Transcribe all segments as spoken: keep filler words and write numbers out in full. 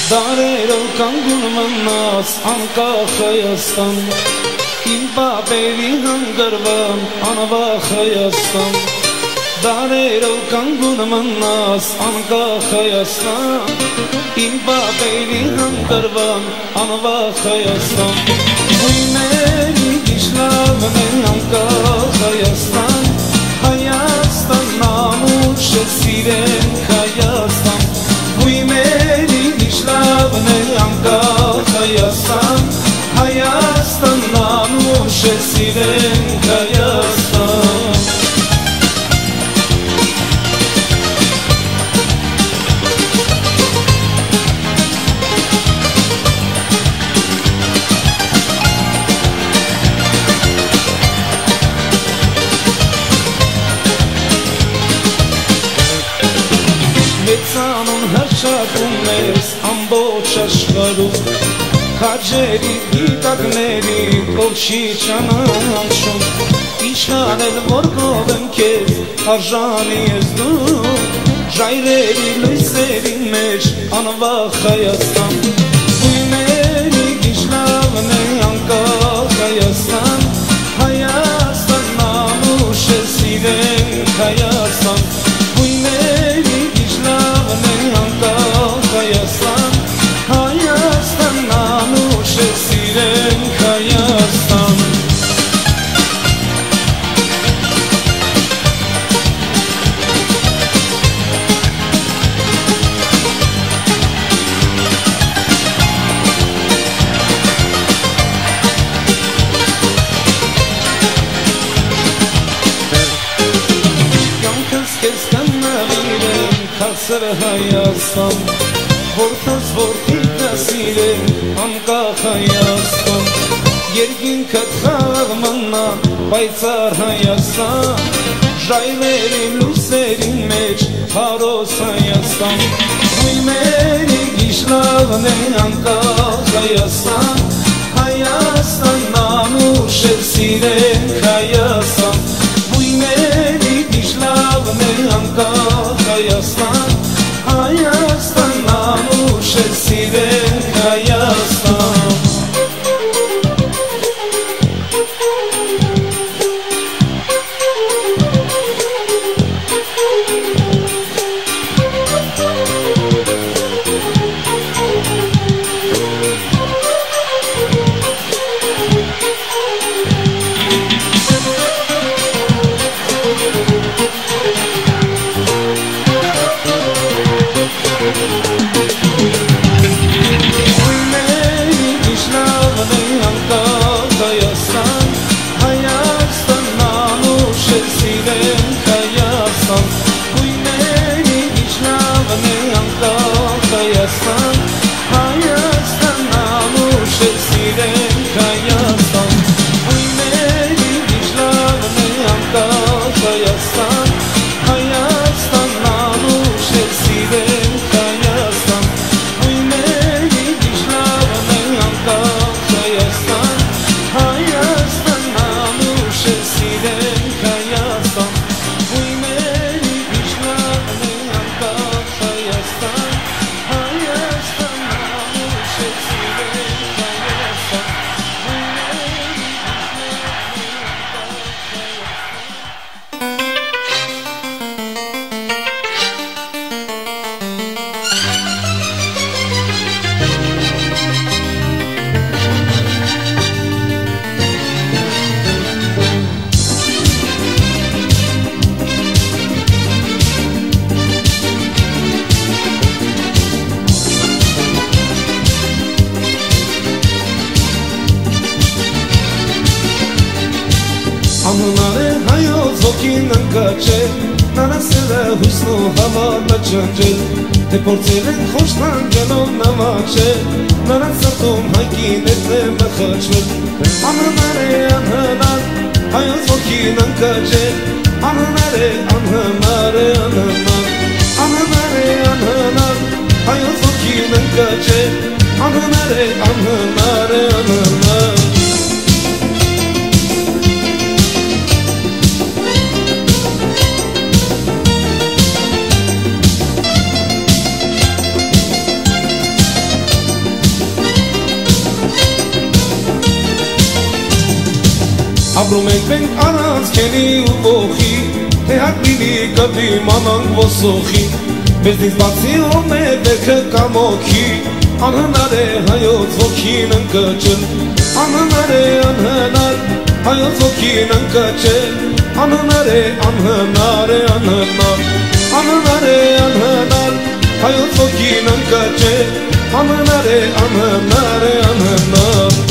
Darero kangun manas anka khayastam Imba beri hangarvam anva khayastam Darero kangun manas anka khayastam Imba beri hangarvam anva khayastam Uymeri gishlavne anka khayastam Hayastam namu shesiren khayastam Uymeri gishlavne anka khayastam Hayastam namu shesiren khayastam Մեծանուն հրշակում ես ամբողջ աշխարհում Քաջերի գիտակների ով չի ճանաչում Ինչքան էլ որ գովեմ քեզ արժանի ես դու Ժայռերի լույսերի մեջ անվախ Հայաստան Գույների գիշլավն է անկախ Հայաստան Հայաստան նամուշ է սիրենք Հայաստան Գույների գիշլավն է անկախ Հայաստան Հայաստան նամուշ է սիրենք Հայաստան Քասր Հայաստան Որտես որտիք ասիրեմ անկախ Հայաստան Երկինքդ խաղ մնա պայծառ Հայաստան Ժայռերի լույսերի մեջ հարոս Հայաստան Գույների գիշլավն է անկախ Հայաստան Հայաստան նամուշ է սիրենք Հայաստան Գույների գիշլավն է անկախ Հայաստան Հայաստան նամուշ է սիրենք Հայաստան Անունար է հայոց ոգին ընկաչել Նարասել է հույսն ու հավատը ճանջել Թե փորձել են խոշտան գնով նամաչել Նրանց սրտում հայկիներն է մխաչվել Անունար է անհնար հայոց ոգին ընկաչել Անունար է անհնար է անհնար Անհնար է անհնար հայոց ոգին ընկաչել Անհնար է անհնար է անհնար Ապրում ենք մենք առանց քենի ու ոխի, թե հակլինի կդիմ անանք ոսոխի, մեզնից բացի ով մեր դերքը կամոքի, անհնար է հայոց ոգին ընկճել, անհնար է անհնար հայոց ոգին ընկճել, անհնար է անհնար է անհնար, անհնար է անհնար հայոց ոգին ընկճել, անհնար է անհնար է անհնար։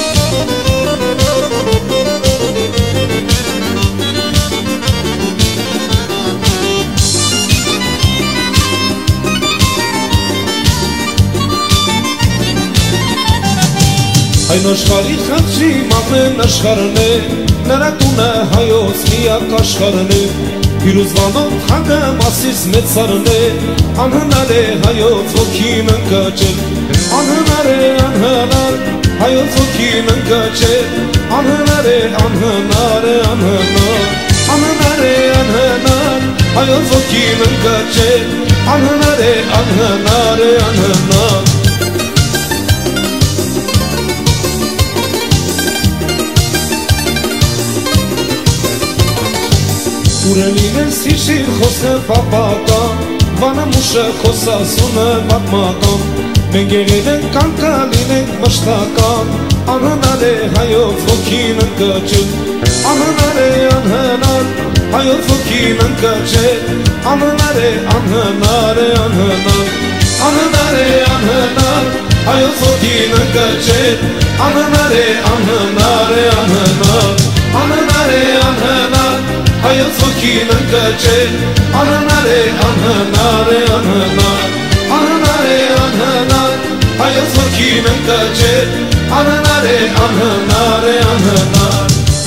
Այն աշխարհի խաչի մամեն աշխարհն է, նրա տունը հայոց միակ աշխարհն է, Փիրուզվանոտ խաղը մասիս մեծարն է, անհնար է հայոց ոգին ընկճել, անհնար է անհնար հայոց ոգին ընկճել, անհնար է անհնար է անհնար, անհնար է անհնար հայոց ոգին ընկճել, անհնար է անհնար է անհնար։ Ուրելին ես հիշիր խոսը պապական, վանը մուշը խոսասունը պատմական, մենք եղել ենք կանկալին ենք մշտական, անհնար է հայոց ոգին ընկճել, անհնար է անհնար հայոց ոգին ընկճել, անհնար է անհնար է անհնար, անհնար է անհնար հայոց ոգին ընկճել, անհնար է անհնար է անհնար, անհնար է անհնար հայոց ոգին ընկճել, անհնար է անհնար է անհնար, անհնար է անհնար հայոց ոգին ընկճել, անհնար է անհնար է անհնար։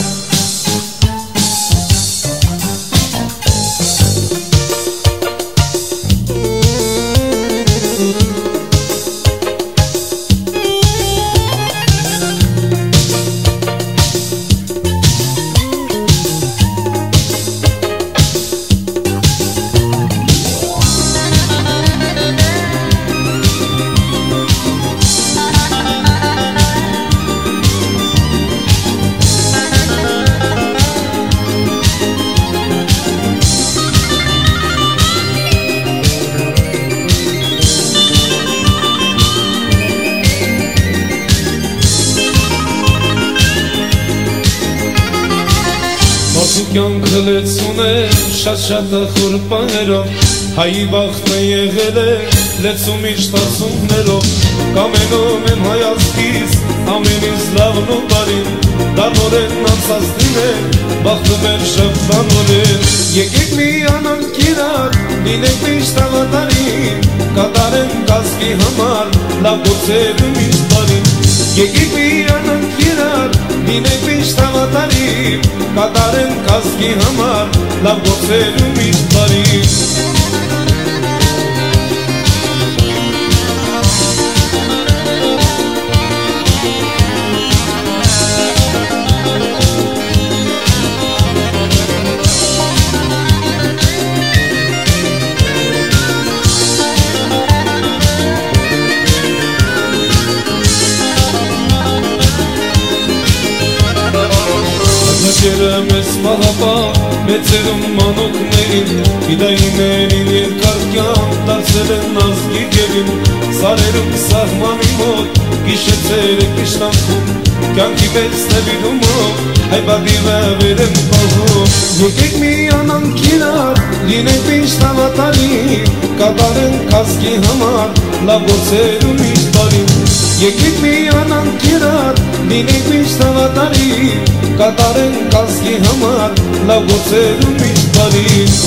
Կյանքը լեցուն է շատ-շատ ախոր պահերով, հայի վախն է եղել է լեցում իր ստացումներով, կամենում եմ հայացքից ամենից լավն ու բարին, դառնորեն անցածին է, բախտը մեր շփվանորեն, եկեք միանանք իրար, լինենք միշտ հավատարիմ, կատարենք կազգի համար, լավ գործերը միշտ բարին, եկեք միանանք իրար, լինենք միշտ հավատարիմ, կատարենք կազգի համար, լավ գործերը միշտ բարին։ Ջերը մեզ պահապան, մեծերում մանոկներին, իդայիներին երկար կյանք դարձել են ազգի գերին, սարերում սահմանի մոտ, գիշեցերը կիշտանքում, կյանքի մեծ նվիրումով, հայբադիվը վեր եմ պահում, եկեք միանանք իրար, լինենք միշտ հավատարիմ, կատարենք ազգի համար, լավ գործերը միշտ բարին, եկեք միանանք իրար, լինենք միշտ հավատարիմ, կատարենք կազգի համար, լավ գործերը միշտ բարին։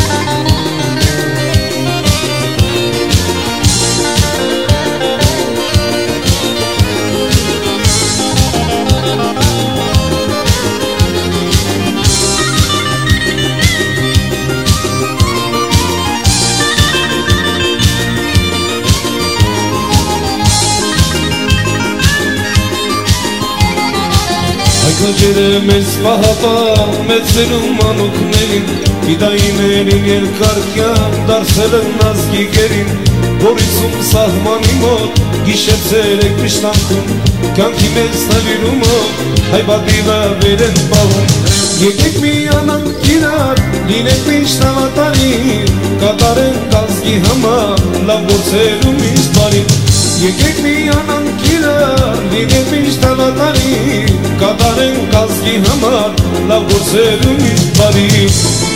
Ջերը մեզ պահապան, մեծերում մանոկներին, իդայիներին երկար կյանք դարձել են ազգի գերին, Գորիսում սահմանի մոտ, Գիշերցերեք միշտանքում Կյանքի մեզ տավիրումը Հայ բադիվը վերեն բաղում Եկեք միանանք իրար Լինենք միշտ հավատարիմ Կատարենք ազգի համար Լավ գործեր ու միշտ բարին Եկեք միանանք իրար Լինենք միշտ հավատարիմ Կատարենք ազգի համար Լավ գործեր ու միշտ բարին